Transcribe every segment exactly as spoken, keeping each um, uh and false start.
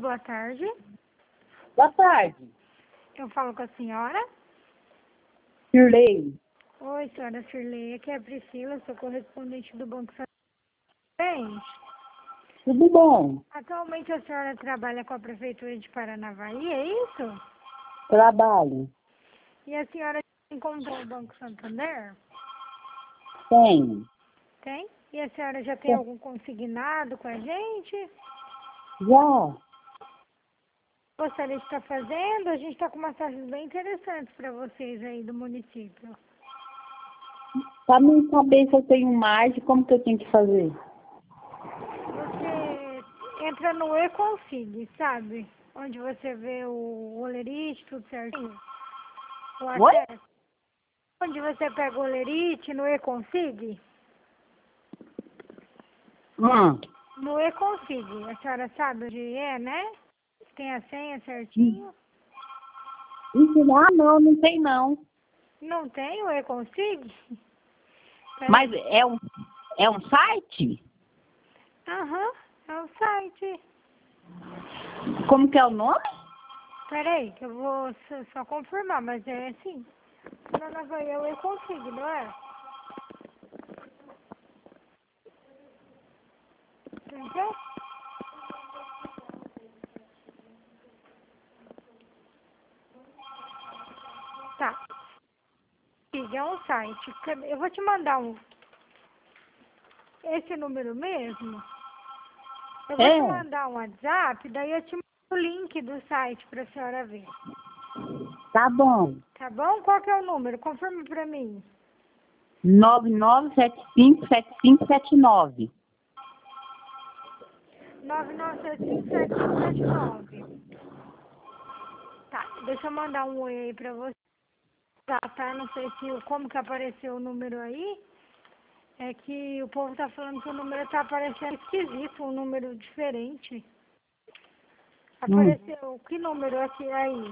boa tarde. Boa tarde. Eu falo com a senhora. Shirley. Oi, senhora Shirley. Aqui é a Priscila, sou correspondente do Banco Santander. Tudo bom? Atualmente a senhora trabalha com a Prefeitura de Paranavaí, é isso? Trabalho. E a senhora encontrou o Banco Santander? Tenho. Tem? E a senhora já tem algum consignado com a gente? Já. Gostaria de estar fazendo? A gente está com umas taxas bem interessantes para vocês aí do município. Para mim saber se eu tenho margem, como que eu tenho que fazer? Você entra no E-Consig, sabe? Onde você vê o olerite, tudo certinho. O Oi? acesso. Onde você pega o olerite, no E-Consig. Hum. No E-Consig. A senhora sabe onde é, né? Tem a senha certinho. Ah, não, não tem não. Não tem o E-Consig? Mas é um, é um site? Aham, é o site. Como que é o nome? Peraí, que eu vou só, só confirmar, mas é assim. Paranavaí é o E-Consig, não é? Entendeu? Tá. É um site. Eu vou te mandar um. Esse número mesmo. Eu vou É. te mandar um WhatsApp, daí eu te mando o link do site pra senhora ver. Tá bom. Tá bom? Qual que é o número? Confirma pra mim. nove nove sete cinco sete cinco sete nove. nove nove sete cinco sete cinco sete nove. Tá, deixa eu mandar um oi aí pra você. Tá, tá, não sei se como que apareceu o número aí. É que o povo tá falando que o número tá aparecendo esquisito, um número diferente. Apareceu Hum. que número aqui aí?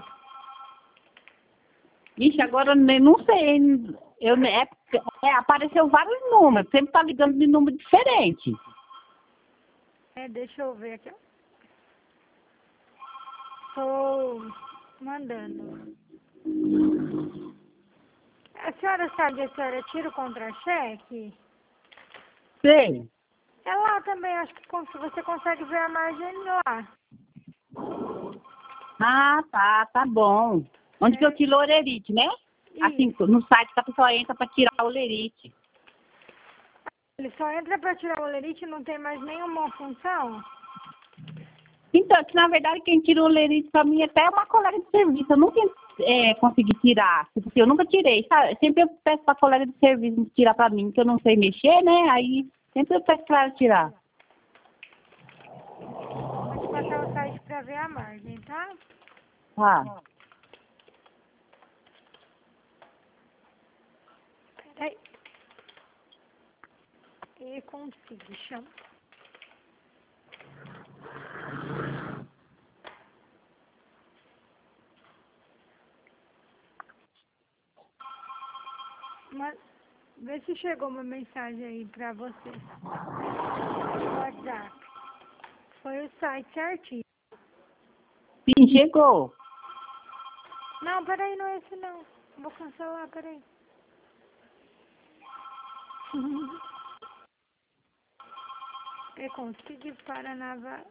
Ixi, agora eu nem- não sei. Eu, é, é, apareceu vários números. Sempre tá ligando de número diferente. É, deixa eu ver aqui, ó. Tô mandando. A senhora sabe, a senhora tira o contra-cheque? Sei. É lá também, acho que cons- você consegue ver a margem lá. Ah, tá, tá bom. Onde que eu tiro o olerite, né? Assim, Isso. no site que a pessoa entra para tirar o olerite. Ele só entra para tirar o olerite e não tem mais nenhuma função? Então, que na verdade quem tira o olerite para mim até é uma colega de serviço. Eu nunca é, consegui tirar, porque eu nunca tirei, sabe? Sempre eu peço para colega de serviço tirar para mim, que eu não sei mexer, né? Aí sempre eu peço para ela tirar. Vou te passar o site para ver a margem, tá? Tá. Peraí. E consigo, chama. Mas, vê se chegou uma mensagem aí pra você. No WhatsApp. Foi o site certinho. Sim, chegou. Não, peraí, não é esse não. Vou cancelar, peraí. Eu consegui Paranavaí.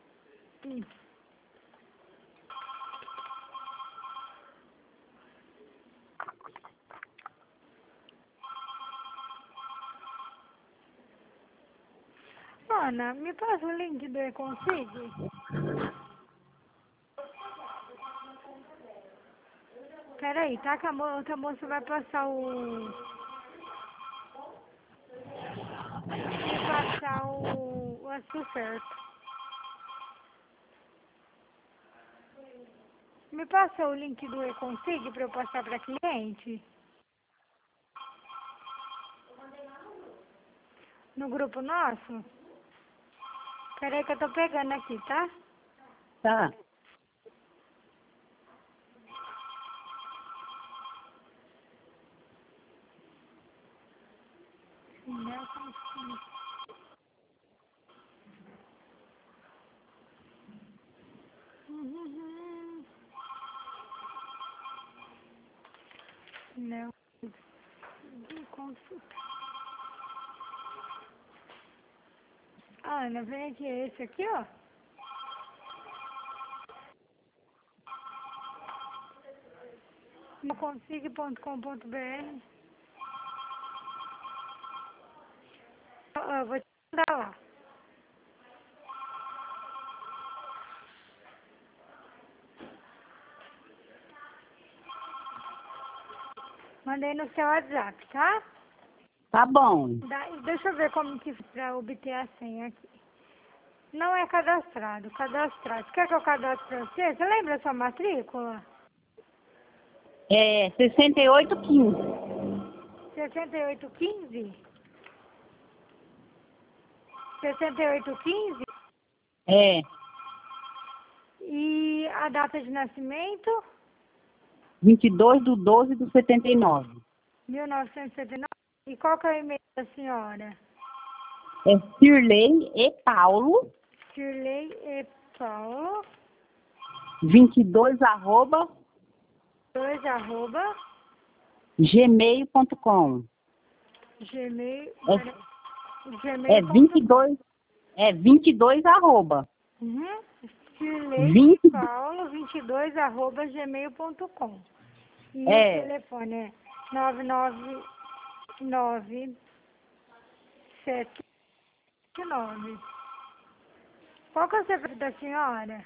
Ana, me passa o link do E-Consig? Peraí, tá? Que a mo- outra moça vai passar o... Vai passar o... o açúcar certo. Me passa o link do E-Consig pra eu passar pra cliente? No grupo nosso? Peraí que eu tô pegando aqui, tá? Tá. Não consigo. Não. De consulta. Ah, Ana, vem aqui. É esse aqui, ó. não consigo ponto com ponto b r. Eu vou te mandar lá. Mandei no seu WhatsApp, tá? Tá bom. Da- deixa eu ver como que pra obter a senha aqui. Não é cadastrado, cadastrado. Quer que eu cadastre pra você? Você lembra a sua matrícula? É sessenta e oito quinze. sessenta e oito quinze? sessenta e oito quinze? É. E a data de nascimento? vinte e dois de doze de setenta e nove. mil novecentos e setenta e nove. E qual que é o e-mail da senhora? É Cirlei e Paulo, Shirley e Paulo, vinte e dois arroba, dois arroba, gmail ponto com. gmail, É, gmail é vinte e dois, é vinte e dois arroba. Uhum. Shirley vinte, Paulo, vinte e dois arroba, gmail ponto com. E é, o telefone é nove nove nove sete nove. Qual que é o C P F da senhora?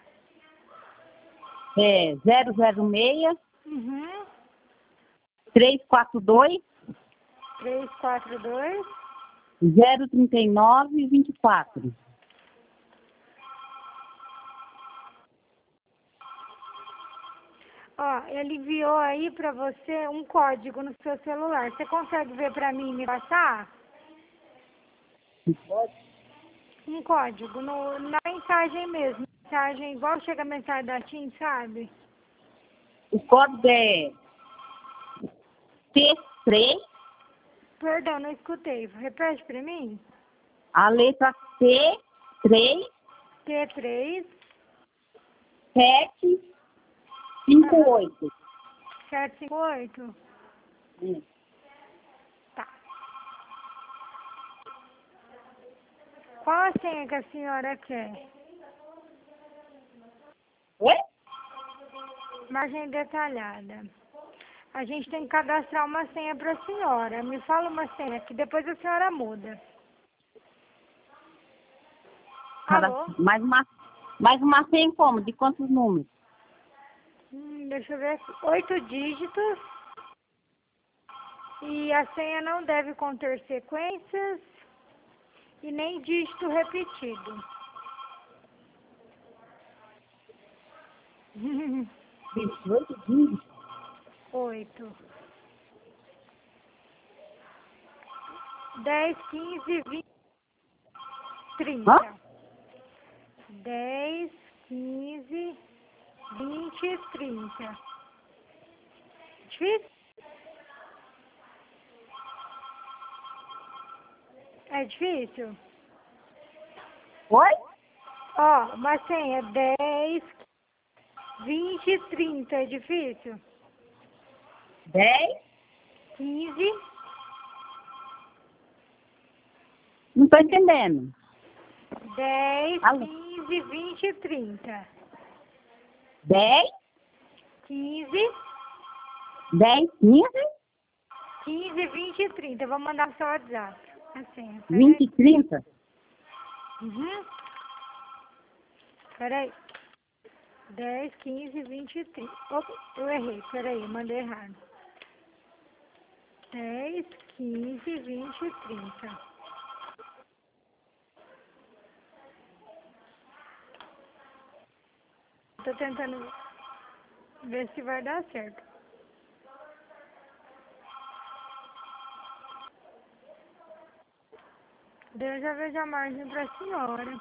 é zero zero seis, Uhum. três quatro dois, três quatro dois. zero trinta e nove, vinte e quatro. Ó, ele enviou aí pra você um código no seu celular. Você consegue ver pra mim e me passar? Um código no, na mensagem mesmo. Mensagem igual chega a mensagem da TIM, sabe? O código é T três, Perdão, não escutei. Repete pra mim. a letra T três, T três. sete cinco oito. sete cinco oito. Hum. Tá. Qual a senha que a senhora quer? Oi? Margem detalhada. A gente tem que cadastrar uma senha para a senhora. Me fala uma senha que depois a senhora muda. Cada, Alô? mais uma, mais uma senha como? De quantos números? Hum, deixa eu ver aqui. Oito dígitos. E a senha não deve conter sequências e nem dígito repetido. vinte e oito dígitos? Oito. Dez, quinze, vinte, Hã? trinta. Dez, quinze, vinte, trinta. Difícil? É difícil? Oi? Ó, uma senha dez, vinte, trinta. É difícil? dez? quinze. Não estou entendendo. dez, Alô? quinze, vinte, trinta. dez? quinze, dez, quinze? quinze, vinte e trinta. Eu vou mandar no seu WhatsApp. Assim, vinte peraí. e trinta? Uhum. Peraí. dez, quinze, vinte e trinta. Opa, eu errei. Peraí, eu mandei errado. dez, quinze, vinte e trinta. Tô tentando ver se vai dar certo. Daí eu já vejo a margem pra senhora.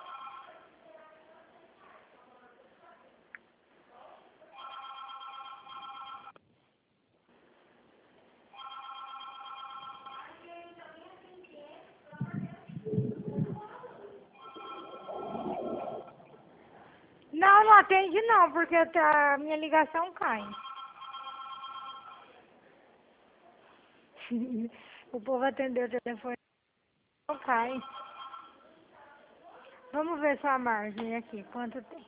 Não, não atende não, porque tá, a minha ligação cai. O povo atendeu o telefone. Não cai. Vamos ver sua margem aqui. Quanto tem?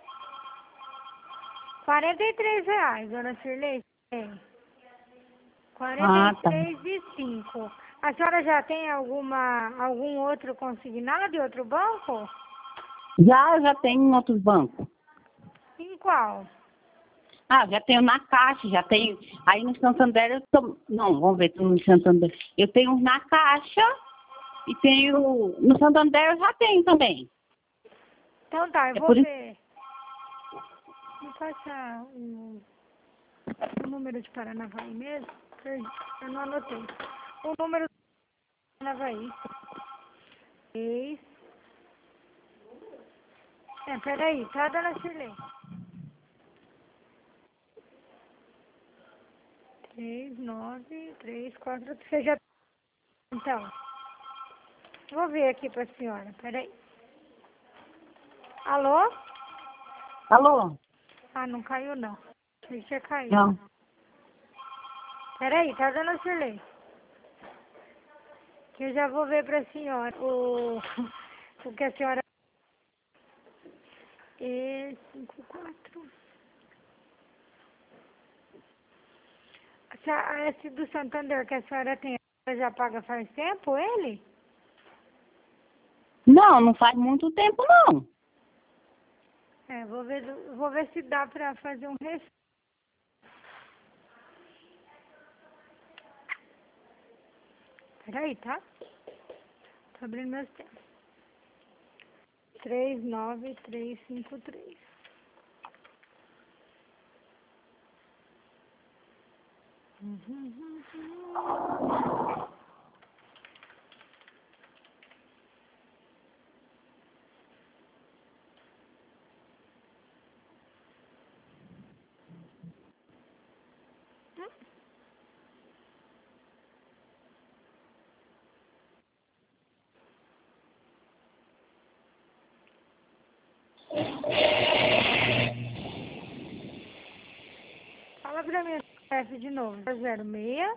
quarenta e três reais, dona Cirlei. Tem. Ah, tá. quarenta e três e cinco. A senhora já tem alguma, algum outro consignado de outro banco? Já, já tem em outros bancos. Em qual? Ah, já tenho na Caixa, já tenho. Aí no Santander eu tô... Não, vamos ver no Santander. Eu tenho na Caixa e tenho. No Santander eu já tenho também. Então tá, eu É vou por isso. ver. Me passa o, o número de Paranavaí mesmo? Perdi, eu não anotei. O número de Paranavaí. Três. É, peraí, tá, dona Cirlei? Três, nove, três, quatro. Você já. Então, vou ver aqui pra senhora, peraí. Alô? Alô? Ah, não caiu não. Achei que tinha caído. Não. Peraí, tá, dona Cirlei? Que eu já vou ver pra senhora o, o que a senhora... E cinco, quatro. Esse do Santander que a senhora tem, a senhora já paga faz tempo ele? Não, não faz muito tempo não. É, vou ver, do- vou ver se dá pra fazer um recibo. Peraí, tá? Tô abrindo meus tempos. Três, nove, três, cinco, três. Fala pra mim o F de novo. zero seis.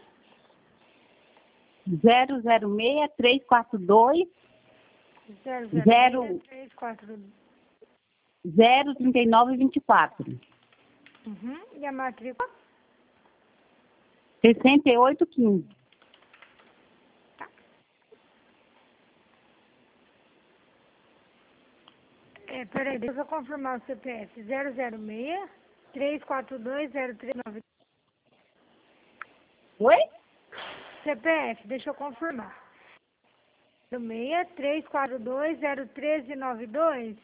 zero zero seis, três quatro dois, Zero, zero, zero, seis, três, quatro. zero trinta e nove vinte e quatro. Uhum. E a matrícula? sessenta e oito quinze. É, peraí, deixa eu confirmar o C P F. Zero, zero, seis, três, quatro, dois, zero, três, nove. Oi? C P F, deixa eu confirmar. zero seis, três, quatro, dois, zero, três, nove, dois.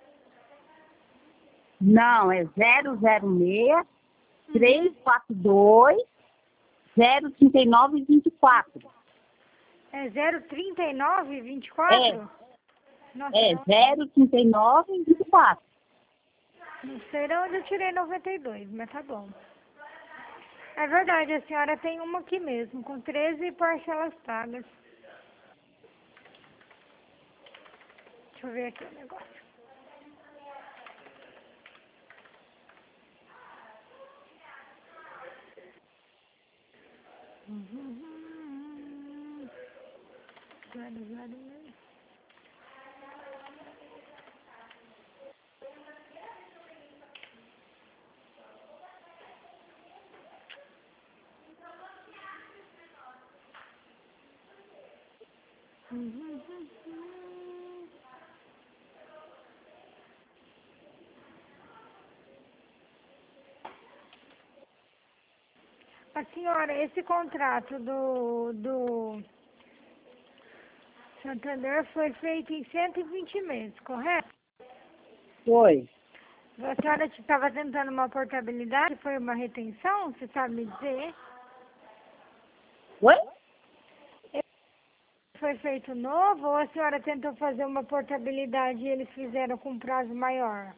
Não, é zero zero seis, três quatro dois, zero trinta e nove vinte e quatro. É zero trinta e nove vinte e quatro? Nossa, É não, zero trinta e nove vinte e quatro. não sei de onde eu tirei noventa e dois, mas tá bom. É verdade, a senhora tem uma aqui mesmo, com treze parcelas pagas. Deixa eu ver aqui o negócio. Uhum. Zero, zero, seis. Uhum. A senhora, esse contrato do, do Santander foi feito em cento e vinte meses, correto? Foi. A senhora estava tentando uma portabilidade, foi uma retenção, você sabe me dizer? Oi? Foi feito novo ou a senhora tentou fazer uma portabilidade e eles fizeram com prazo maior?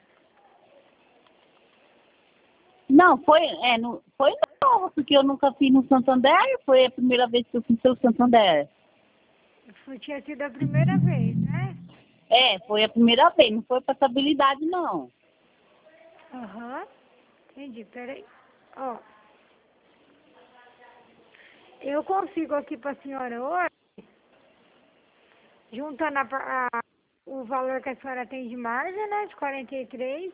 Não, foi, é, não, foi novo, porque eu nunca fiz no Santander, foi a primeira vez que eu fiz pelo Santander. Foi, tinha sido a primeira vez, né? É, foi a primeira vez, não foi passabilidade não. Aham, entendi, peraí. Ó, Eu consigo aqui para a senhora hoje, juntando a, a, o valor que a senhora tem de margem, né, de quarenta e três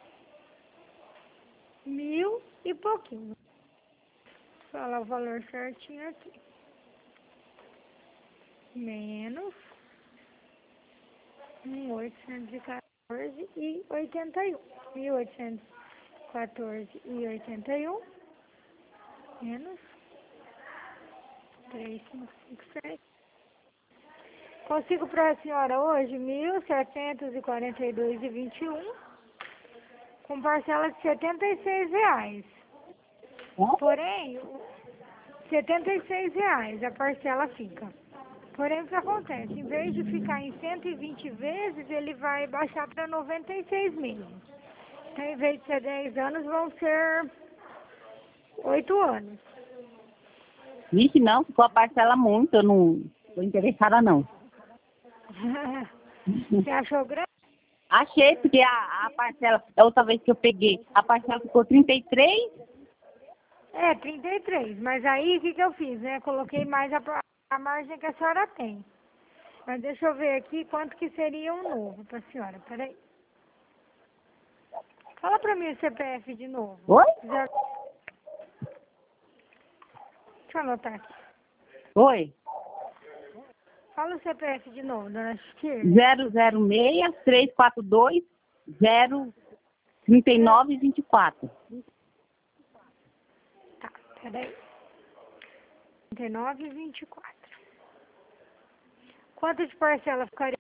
mil e pouquinho. Vou falar o valor certinho aqui. Menos mil oitocentos e quatorze e oitenta e um. Mil oitocentos e quatorze e oitenta e um. Menos três mil quinhentos e cinquenta e sete. Consigo para a senhora hoje mil setecentos e quarenta e dois e vinte e um, com parcela de setenta e seis reais. Porém, setenta e seis reais a parcela fica. Porém, o que acontece? Em vez de ficar em cento e vinte vezes, ele vai baixar para noventa e seis meses. Então, em vez de ser dez anos, vão ser oito anos. Vixe, não, ficou a parcela muito, eu não tô interessada não. Você achou grande? Achei, porque a, a parcela, da outra vez que eu peguei, a parcela ficou trinta e três. É, trinta e três. Mas aí, o que, que eu fiz, né? Coloquei mais a, a margem que a senhora tem. Mas deixa eu ver aqui quanto que seria um novo para a senhora. Peraí. Fala para mim o C P F de novo. Oi? Zero... Deixa eu anotar aqui. Oi? Fala o C P F de novo, dona Chiqueira. zero zero seis, três quatro dois, zero trinta e nove vinte e quatro. Tá, peraí. trinta e nove e vinte e quatro. Quanto de parcela ficaria?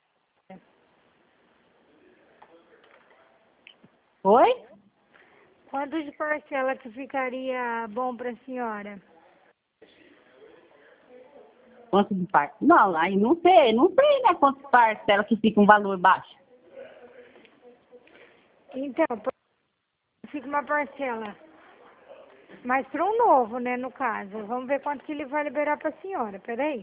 Oi? Quanto de parcela que ficaria bom para a senhora? Quanto de par? Não, aí não sei, não sei, né, quanto de parcela que fica um valor baixo. Então, fica uma parcela. Mas para um novo, né, no caso. Vamos ver quanto que ele vai liberar para a senhora. Peraí.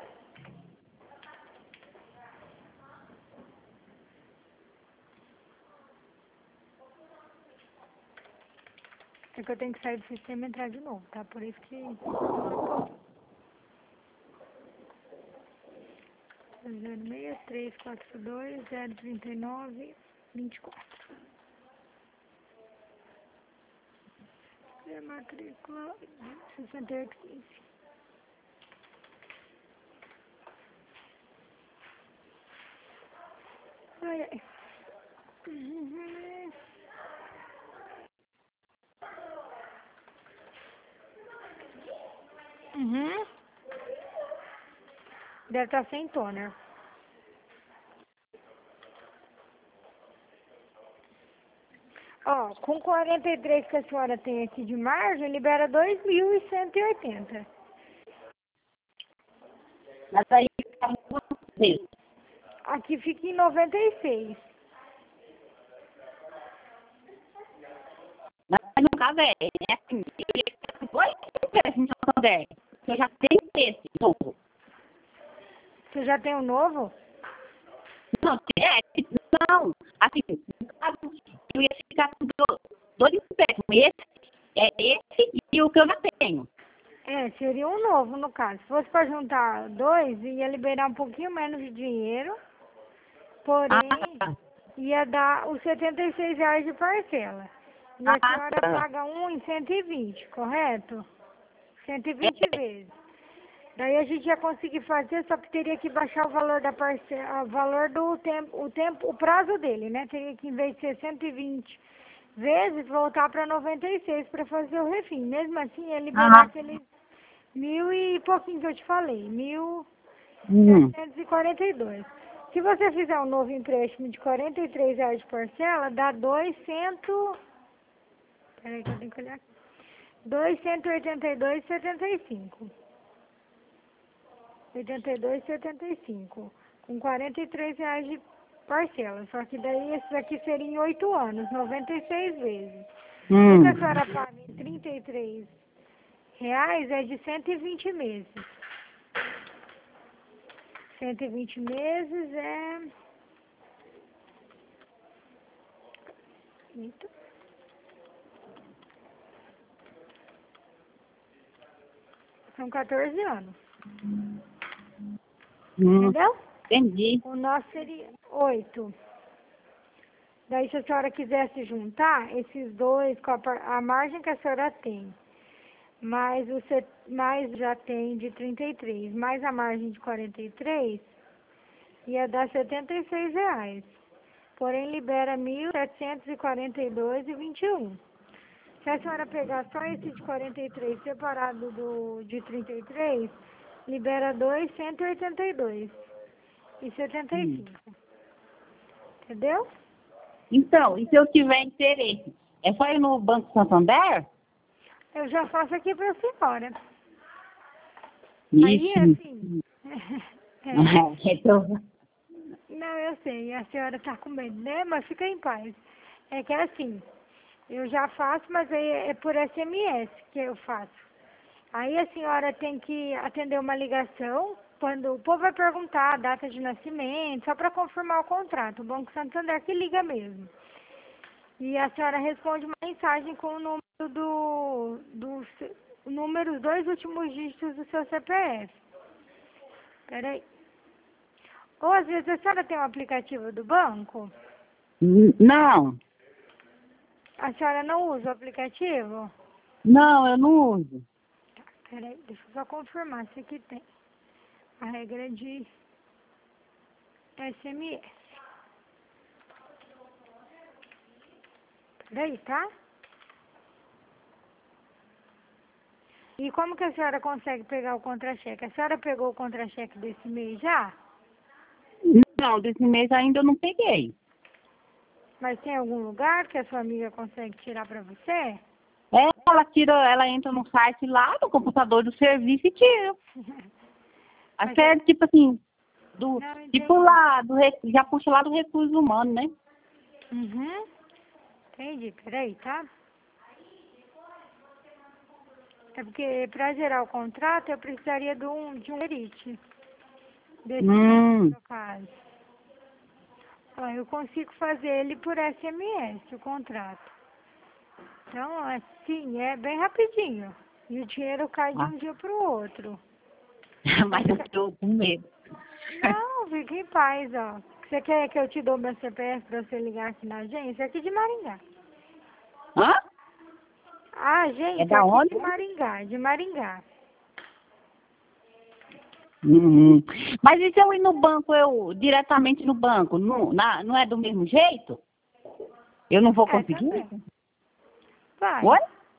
É que eu tenho que sair do sistema e entrar de novo, tá? Por isso que... zero seis, três quatro dois, zero trinta e nove, vinte e quatro. É matrícula sessenta e oito quinze. Ai, ai. Uhum. Uhum. Deve estar sem toner. Ó, com quarenta e três que a senhora tem aqui de margem, libera dois mil e cento e oitenta. Mas aí fica muito. Aqui fica em noventa e seis. Mas no caso é, é assim, eu ia ficar com dois empréstimos de Santander, que eu já tenho esse novo. Você já tem um novo? Não, é, não, assim, no caso, eu ia ficar com dois, dois empréstimos, esse, é esse e o que eu já tenho. É, seria um novo no caso. Se fosse para juntar dois, ia liberar um pouquinho menos de dinheiro, porém Ah, ia dar os setenta e seis reais de parcela. E a ah, senhora tá. paga um em cento e vinte, correto? cento e vinte vezes. Daí a gente ia conseguir fazer, só que teria que baixar o valor da parcela, o valor do tempo, o tempo, o prazo dele, né? Teria que, em vez de ser cento e vinte vezes, voltar para noventa e seis para fazer o refim. Mesmo assim, ia liberar Ah, aqueles mil e pouquinho que eu te falei, mil hum, setecentos e quarenta e dois. Se você fizer um novo empréstimo de quarenta e três reais de parcela, dá duzentos. Peraí que eu tenho que olhar aqui. duzentos e oitenta e dois e setenta e cinco. oitenta e dois e setenta e cinco. Com quarenta e três reais de parcela. Só que daí esse aqui seria em oito anos, noventa e seis vezes. O que a hum. senhora paga em trinta e três reais é de cento e vinte meses. cento e vinte meses é... Eita. São quatorze anos. Hum, Entendeu? entendi. O nosso seria oito. Daí, se a senhora quisesse juntar esses dois, com a, par- a margem que a senhora tem, mais, o, set- mais já tem de trinta e três, mais a margem de quarenta e três, ia dar setenta e seis reais. Porém, libera mil setecentos e quarenta e dois e vinte e um. Se a senhora pegar só esse de quarenta e três separado do de trinta e três, libera dois, cento e oitenta e dois e setenta e Hum. cinco. Entendeu? Então, e se eu tiver interesse? É só ir no Banco Santander? Eu já faço aqui para a senhora. Aí, Ixi. assim... é, Então, não, eu sei, a senhora está com medo, né? Mas fica em paz. É que é assim, eu já faço, mas aí é por S M S que eu faço. Aí a senhora tem que atender uma ligação, quando o povo vai perguntar a data de nascimento, só para confirmar o contrato. O Banco Santander que liga mesmo. E a senhora responde uma mensagem com o número do, do se- o número, os dois últimos dígitos do seu C P F. Peraí. Ou às vezes a senhora tem um aplicativo do banco? n- não, A senhora não usa o aplicativo? não, eu não uso. Peraí, deixa eu só confirmar se aqui tem. A regra de S M S. Peraí, tá? E como que a senhora consegue pegar o contra-cheque? A senhora pegou o contra-cheque desse mês já? Não, desse mês ainda eu não peguei. Mas tem algum lugar que a sua amiga consegue tirar pra você? É, ela tira, ela entra no site lá do computador do serviço e tira. Mas Até é- tipo assim, do, Não tipo entendi. lá, do, re- já puxa lá do recurso humano, né? Uhum. Entendi. Peraí, tá? É porque pra gerar o contrato eu precisaria de um, de um erite. Desse mês, Hum, no caso. Ó, eu consigo fazer ele por S M S, o contrato. Então, assim, é bem rapidinho. E o dinheiro cai de ah, um dia pro outro. mas eu tô com medo. Não, fique em paz, ó. Você quer que eu te dou meu C P F pra você ligar aqui na agência? Aqui de Maringá. Hã? A É agência é da aqui onde? de Maringá, de Maringá. Uhum. Mas e se eu ir no banco, eu diretamente no banco, não, na, não é do mesmo jeito? Eu não vou É, conseguir? também. Vai. Oi?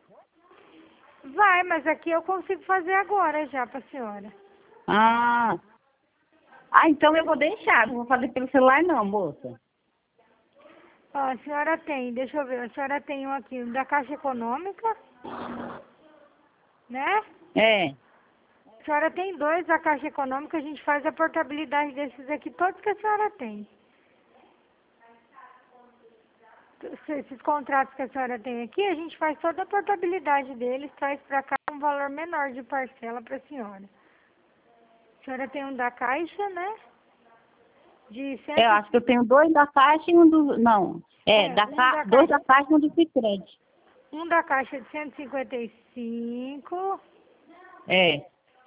Vai, mas aqui eu consigo fazer agora já pra senhora. Ah, ah, então eu vou deixar, não vou fazer pelo celular não, moça. Ó, a senhora tem, deixa eu ver, a senhora tem um aqui, um da Caixa Econômica, né? É, A senhora tem dois da Caixa Econômica, a gente faz a portabilidade desses aqui, todos que a senhora tem. Esses contratos que a senhora tem aqui, a gente faz toda a portabilidade deles, traz pra cá um valor menor de parcela pra senhora. A senhora tem um da Caixa, né? De eu cento, acho que eu tenho dois da Caixa e um do... Não, é, é, da um ca, da dois Caixa, da Caixa e um do Sicredi. um da Caixa de cento e cinquenta e cinco, É,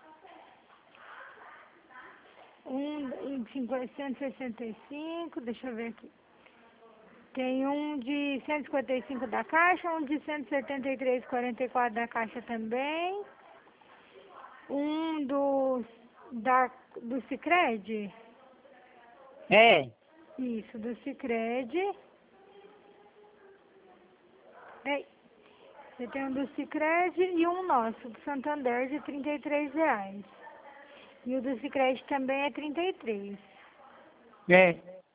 um de cento e sessenta e cinco, deixa eu ver aqui. Tem um de cento e cinquenta e cinco da Caixa, um de cento e setenta e três e quarenta e quatro da Caixa também. Um do, da, do Sicredi. é, Isso, do Sicredi. Peraí. Você tem um do Sicredi e um nosso, do Santander, de trinta e três reais. E o do Sicredi também é trinta e três. é.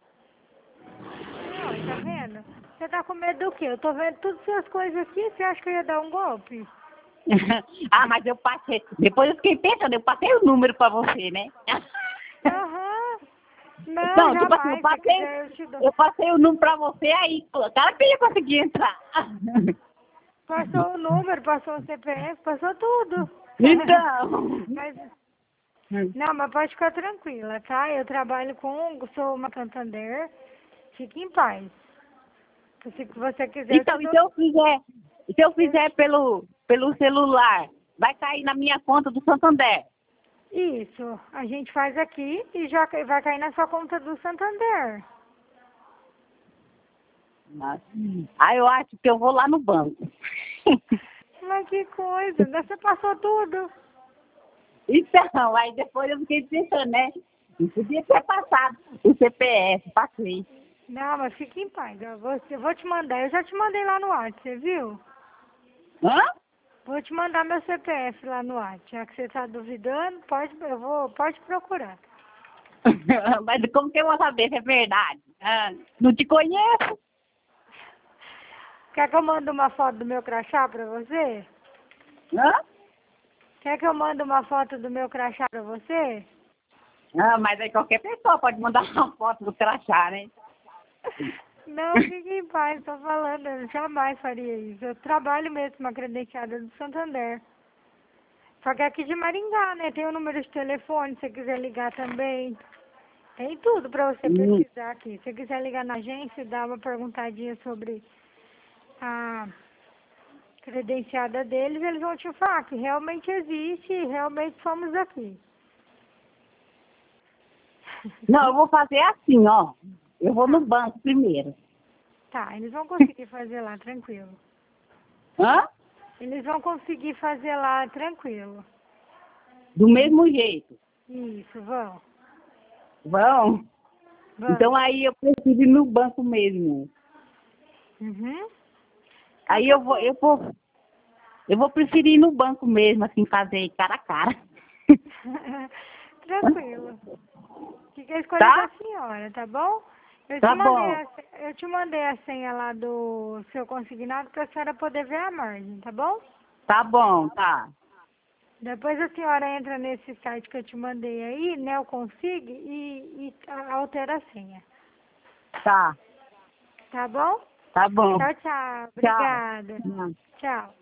Não, tá vendo? Você tá com medo do quê? Eu tô vendo todas as suas coisas aqui, você acha que eu ia dar um golpe? Ah, mas eu passei, depois eu fiquei pensando, eu passei o número pra você, né? Aham. Não, Não, tipo assim, eu jamais. Se passei, quiser, eu te dou. eu passei o número pra você aí, o cara que ia conseguir entrar. Passou o número, passou o C P F, passou tudo. Então. Mas, não, mas pode ficar tranquila, tá? Eu trabalho com, sou uma Santander. Fique em paz. Se você quiser, eu te Então, e dou. se eu fizer, se eu Eu fizer te, pelo, pelo celular, vai cair na minha conta do Santander. Isso, a gente faz aqui e já ca- vai cair na sua conta do Santander. Mas, aí eu acho que eu vou lá no banco. Mas que coisa, daí você passou tudo. Então, aí depois eu fiquei pensando, né? Não podia ter passado o C P F, passei. Não, mas fique em paz, eu vou, eu vou te mandar, eu já te mandei lá no WhatsApp, você viu? Hã? Vou te mandar meu C P F lá no WhatsApp, já que você tá duvidando, pode, eu vou, pode procurar. Mas como que eu vou saber se é verdade? Ah, não te conheço. Quer que eu mande uma foto do meu crachá pra você? Hã? Quer que eu mande uma foto do meu crachá pra você? Ah, mas aí qualquer pessoa pode mandar uma foto do crachá, né? Não, fique em paz, tô falando, eu jamais faria isso. Eu trabalho mesmo uma credenciada do Santander. Só que é aqui de Maringá, né? Tem o número de telefone, se você quiser ligar também. Tem tudo pra você Hum. pesquisar aqui. Se você quiser ligar na agência e dar uma perguntadinha sobre a credenciada deles, eles vão te falar que realmente existe e realmente somos aqui. Não, eu vou fazer assim, ó. Eu vou no banco primeiro. Tá, eles vão conseguir fazer lá, tranquilo. Hã? Eles vão conseguir fazer lá, tranquilo. Do mesmo jeito. Isso, vão. Vão? Vão. Então aí eu preciso ir no banco mesmo. Uhum. Aí eu vou, eu vou, eu vou preferir ir no banco mesmo, assim, fazer cara a cara. Tranquilo. Fica a escolha Tá? da senhora, tá bom? Eu Tá te mandei bom. a, eu te mandei a senha lá do seu consignado para a senhora poder ver a margem, tá bom? Tá bom, tá. Depois a senhora entra nesse site que eu te mandei aí, né, eu consigo, e, e a- altera a senha. Tá. Tá bom? Tá bom. Tchau, tchau. Tchau. Obrigada. Não. Tchau.